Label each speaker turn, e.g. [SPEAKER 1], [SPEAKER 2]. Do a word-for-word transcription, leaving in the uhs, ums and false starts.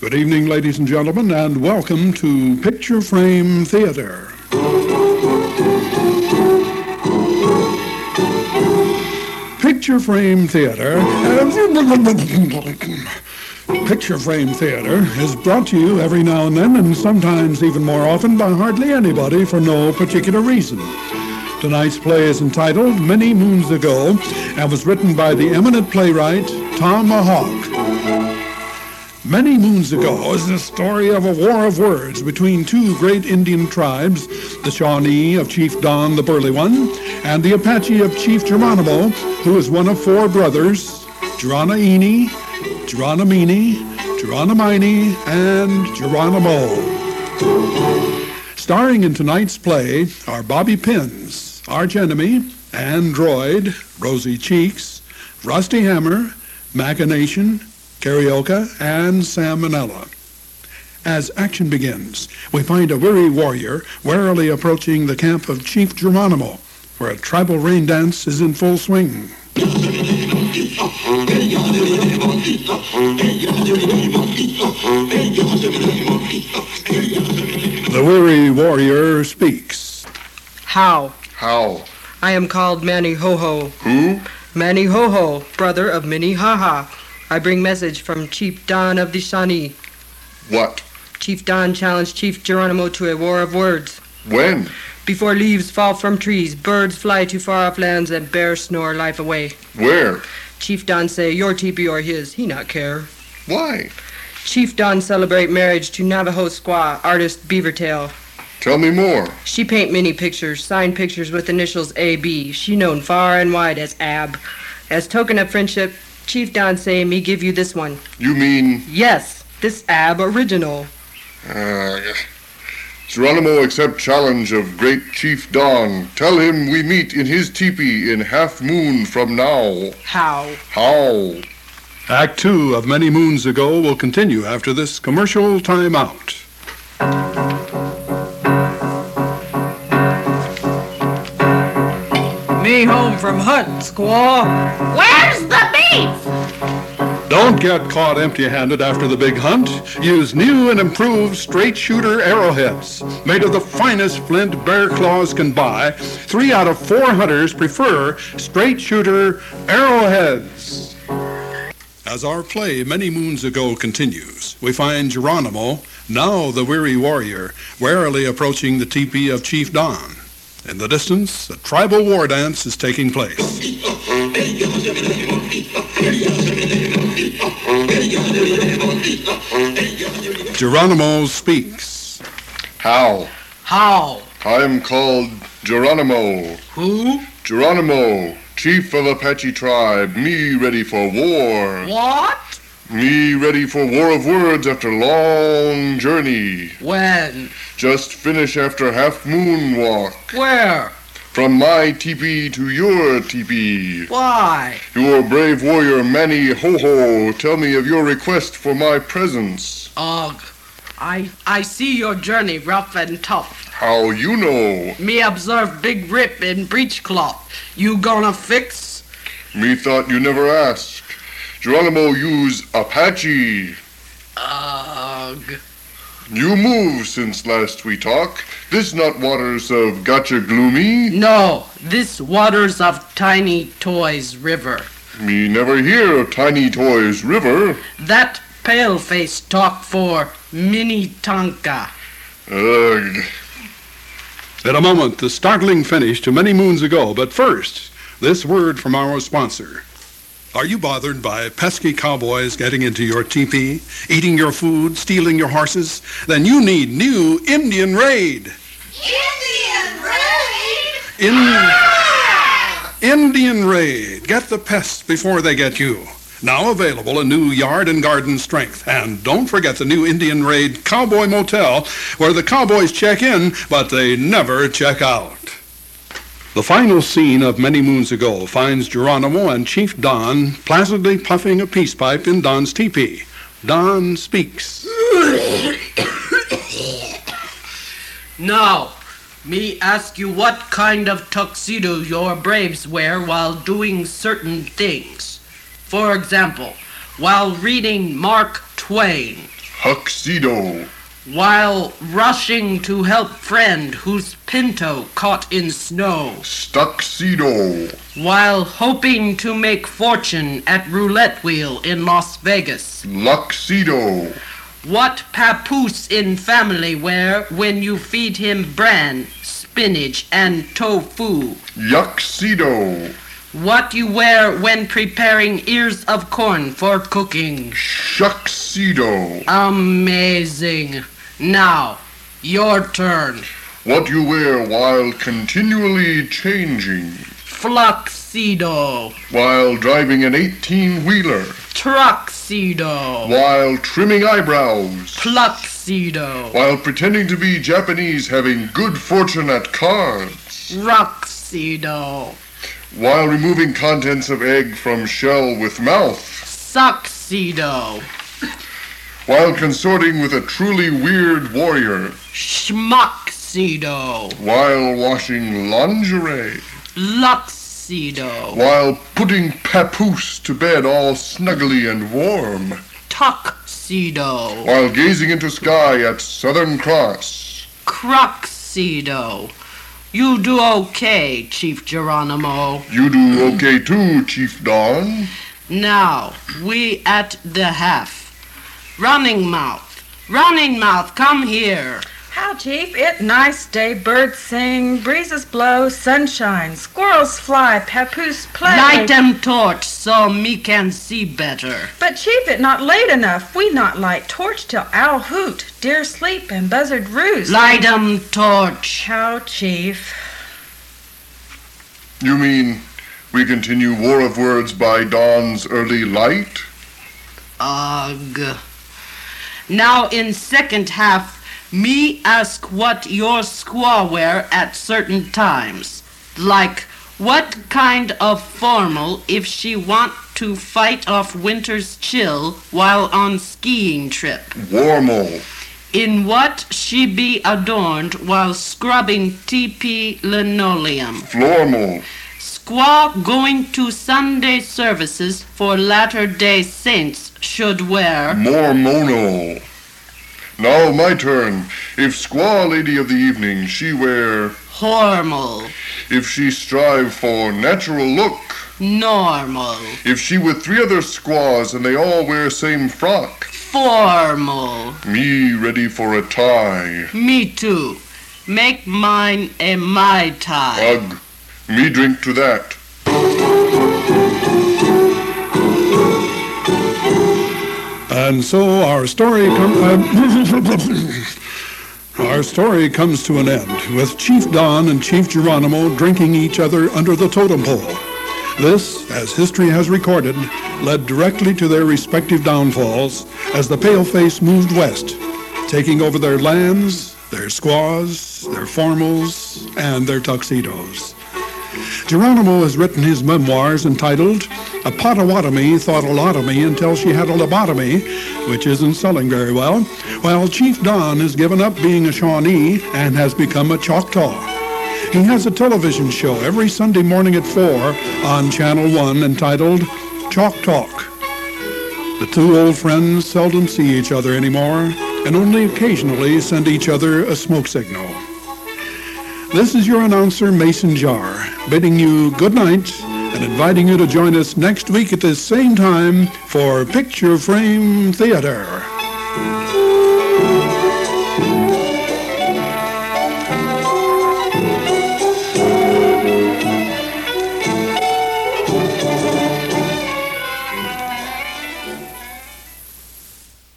[SPEAKER 1] Good evening, ladies and gentlemen, and welcome to Picture Frame Theater. Picture Frame Theater. Picture Frame Theater is brought to you every now and then, and sometimes even more often, by hardly anybody for no particular reason. Tonight's play is entitled Many Moons Ago and was written by the eminent playwright Tom Mahawk. Many moons ago is the story of a war of words between two great Indian tribes, the Shawnee of Chief Don the Burly One, and the Apache of Chief Geronimo, who is one of four brothers, Geronimo, Geronimini, Geronimini, and Geronimo. Starring in tonight's play are Bobby Pins, Arch Enemy, Android, Rosy Cheeks, Rusty Hammer, Machination, Karaoke, and Sam Manella. As action begins, we find a weary warrior warily approaching the camp of Chief Geronimo, where a tribal rain dance is in full swing. The weary warrior speaks.
[SPEAKER 2] How?
[SPEAKER 3] How?
[SPEAKER 2] I am called Manny Ho-Ho.
[SPEAKER 3] Who?
[SPEAKER 2] Manny Ho-Ho, brother of Minnie Ha-Ha. I bring message from Chief Don of the Shawnee.
[SPEAKER 3] What?
[SPEAKER 2] Chief Don challenged Chief Geronimo to a war of words.
[SPEAKER 3] When?
[SPEAKER 2] Before leaves fall from trees, birds fly to far-off lands, and bears snore life away.
[SPEAKER 3] Where?
[SPEAKER 2] Chief Don say, your teepee or his, he not care.
[SPEAKER 3] Why?
[SPEAKER 2] Chief Don celebrate marriage to Navajo squaw, artist Beavertail.
[SPEAKER 3] Tell me more.
[SPEAKER 2] She paint many pictures, signed pictures with initials A B. She known far and wide as Ab. As token of friendship, Chief Don say me give you this one.
[SPEAKER 3] You mean?
[SPEAKER 2] Yes, this Ab original.
[SPEAKER 3] Uh, Geronimo accept challenge of great Chief Don. Tell him we meet in his teepee in half moon from now.
[SPEAKER 2] How?
[SPEAKER 3] How?
[SPEAKER 1] Act two of Many Moons Ago will continue after this commercial timeout.
[SPEAKER 2] Me home from hunting, squaw.
[SPEAKER 4] Where's the beef?
[SPEAKER 1] Don't get caught empty-handed after the big hunt. Use new and improved straight shooter arrowheads. Made of the finest flint bear claws can buy, three out of four hunters prefer straight shooter arrowheads. As our play Many Moons Ago continues, we find Geronimo, now the weary warrior, warily approaching the teepee of Chief Don. In the distance, a tribal war dance is taking place. Geronimo speaks.
[SPEAKER 3] How?
[SPEAKER 2] How?
[SPEAKER 3] I am called Geronimo.
[SPEAKER 2] Who?
[SPEAKER 3] Geronimo, chief of Apache tribe. Me ready for war.
[SPEAKER 2] What?
[SPEAKER 3] Me ready for war of words after long journey.
[SPEAKER 2] When?
[SPEAKER 3] Just finish after half moon walk.
[SPEAKER 2] Where?
[SPEAKER 3] From my teepee to your teepee.
[SPEAKER 2] Why?
[SPEAKER 3] Your brave warrior Manny Ho-Ho, tell me of your request for my presence.
[SPEAKER 2] Ugh. I I see your journey rough and tough.
[SPEAKER 3] How you know?
[SPEAKER 2] Me observe big rip in breechcloth. You gonna fix?
[SPEAKER 3] Me thought you never asked. Geronimo use Apache.
[SPEAKER 2] Ugh.
[SPEAKER 3] You move since last we talk. This not waters of Gotcha Gloomy.
[SPEAKER 2] No, this waters of Tiny Toys River.
[SPEAKER 3] Me never hear of Tiny Toys River.
[SPEAKER 2] That paleface talk for Minnetonka.
[SPEAKER 3] Ugh.
[SPEAKER 1] In a moment, the startling finish to Many Moons Ago, but first, this word from our sponsor. Are you bothered by pesky cowboys getting into your teepee, eating your food, stealing your horses? Then you need new Indian Raid.
[SPEAKER 4] Indian Raid?
[SPEAKER 1] In... Ah! Indian Raid. Get the pests before they get you. Now available in new yard and garden strength. And don't forget the new Indian Raid Cowboy Motel, where the cowboys check in, but they never check out. The final scene of Many Moons Ago finds Geronimo and Chief Don placidly puffing a peace pipe in Don's teepee. Don speaks.
[SPEAKER 2] Now, me ask you what kind of tuxedo your braves wear while doing certain things. For example, while reading Mark Twain.
[SPEAKER 3] Tuxedo.
[SPEAKER 5] While rushing to help friend whose pinto caught in snow.
[SPEAKER 3] Stuxedo.
[SPEAKER 5] While hoping to make fortune at roulette wheel in Las Vegas.
[SPEAKER 3] Luxedo.
[SPEAKER 5] What papoose in family wear when you feed him bran, spinach, and tofu?
[SPEAKER 3] Yuxedo.
[SPEAKER 5] What you wear when preparing ears of corn for cooking?
[SPEAKER 3] Shuxedo.
[SPEAKER 5] Amazing. Now, your turn.
[SPEAKER 3] What you wear while continually changing.
[SPEAKER 5] Fluxido.
[SPEAKER 3] While driving an eighteen-wheeler.
[SPEAKER 5] Truxido.
[SPEAKER 3] While trimming eyebrows.
[SPEAKER 5] Pluxido.
[SPEAKER 3] While pretending to be Japanese having good fortune at cards.
[SPEAKER 5] Ruxido.
[SPEAKER 3] While removing contents of egg from shell with mouth.
[SPEAKER 5] Suxido.
[SPEAKER 3] While consorting with a truly weird warrior.
[SPEAKER 5] Schmuxido.
[SPEAKER 3] While washing lingerie.
[SPEAKER 5] Luxido.
[SPEAKER 3] While putting papoose to bed all snuggly and warm.
[SPEAKER 5] Tuxedo.
[SPEAKER 3] While gazing into sky at Southern Cross.
[SPEAKER 5] Cruxido. You do okay, Chief Geronimo.
[SPEAKER 3] You do okay too, Chief Don.
[SPEAKER 5] Now, we at the half. Running Mouth. Running Mouth, come here.
[SPEAKER 6] How, Chief? It nice day. Birds sing, breezes blow, sunshine, squirrels fly, papoose play.
[SPEAKER 5] Light them torch so me can see better.
[SPEAKER 6] But, Chief, it not late enough. We not light torch till owl hoot, deer sleep, and buzzard roost.
[SPEAKER 5] Light them torch.
[SPEAKER 6] How, Chief?
[SPEAKER 3] You mean we continue War of Words by dawn's early light?
[SPEAKER 5] Ugh. Now in second half, me ask what your squaw wear at certain times. Like, what kind of formal if she want to fight off winter's chill while on skiing trip?
[SPEAKER 3] Warmal.
[SPEAKER 5] In what she be adorned while scrubbing teepee linoleum?
[SPEAKER 3] Flormal.
[SPEAKER 5] Squaw going to Sunday services for Latter-day Saints should wear
[SPEAKER 3] Mormonal. Now my turn. If squaw lady of the evening, she wear
[SPEAKER 5] hormal.
[SPEAKER 3] If she strive for natural look,
[SPEAKER 5] normal.
[SPEAKER 3] If she with three other squaws and they all wear same frock,
[SPEAKER 5] formal.
[SPEAKER 3] Me ready for a tie.
[SPEAKER 5] Me too. Make mine a Mai Tai.
[SPEAKER 3] Ugh. Me drink to that.
[SPEAKER 1] And so our story comes. Uh, our story comes to an end with Chief Don and Chief Geronimo drinking each other under the totem pole. This, as history has recorded, led directly to their respective downfalls as the paleface moved west, taking over their lands, their squaws, their formals, and their tuxedos. Geronimo has written his memoirs entitled A Potawatomi Thought a Lot of Me Until She Had a Lobotomy, which isn't selling very well, while Chief Don has given up being a Shawnee and has become a Choctaw. He has a television show every Sunday morning at four on Channel one entitled Chalk Talk. The two old friends seldom see each other anymore and only occasionally send each other a smoke signal. This is your announcer, Mason Jar, bidding you good night and inviting you to join us next week at this same time for Picture Frame Theater.